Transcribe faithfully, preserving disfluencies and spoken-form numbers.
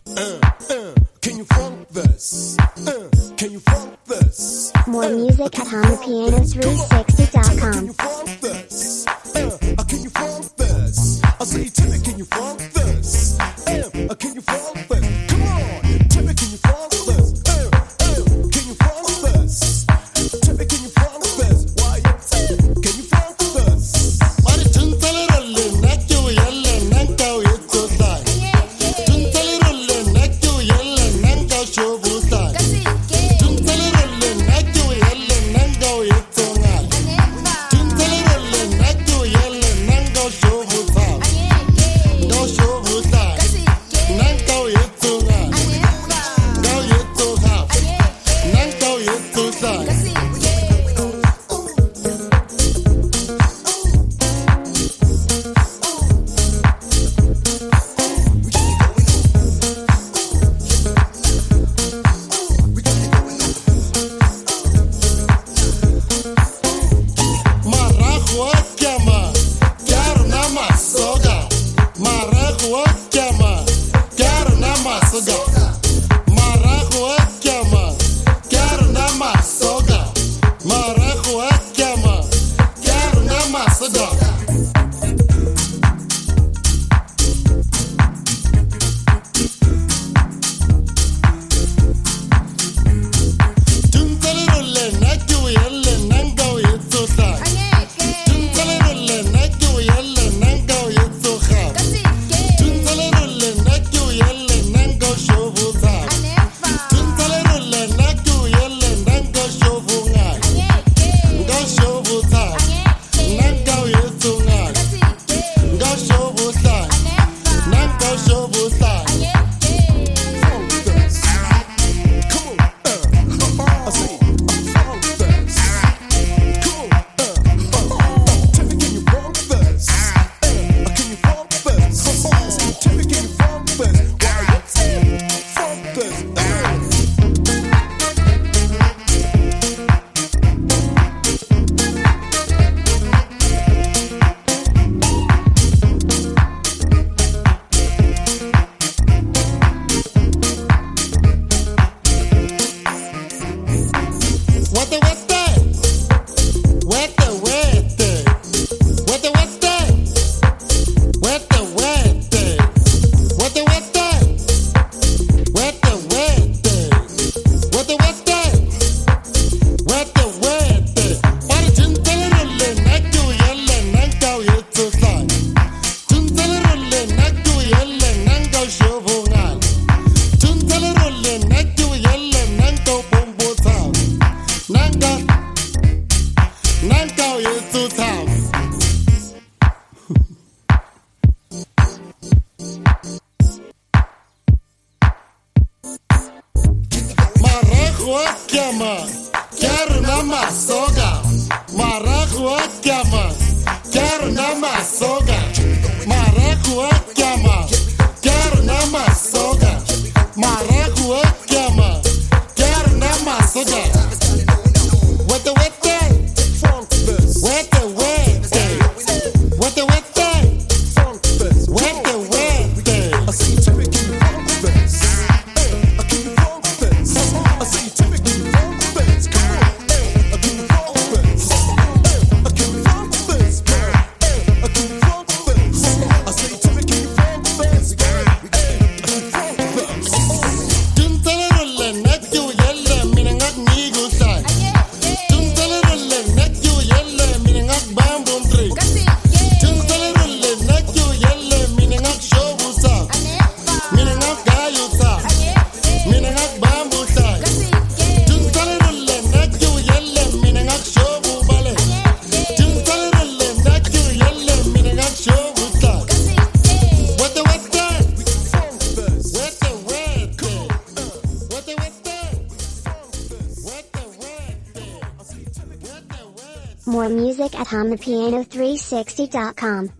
Uh, uh, can you funk this? Uh, can you funk this? More music at home piano three sixty dot com. Can you funk this? Uh, can you funk this? I say, Timmy, can you funk this? Uh, can you funk this? Come on, Timmy, can you funk this? Uh, uh, can you funk this? Timmy, can you funk this? Why? Can you funk this? Are chuntale rolle nakku yelle nanka yetto sai. Chuntale rolle nakku yelle nanka shobu sai. Chuntale rolle nakku yelle nanka yetto ngai. Chuntale rolle nakku yelle nanka shobu sai. Go shobu sai. Nanka yetto ngai. Go yetto sai. Nanka yetto sai. More music at home piano three sixty dot com.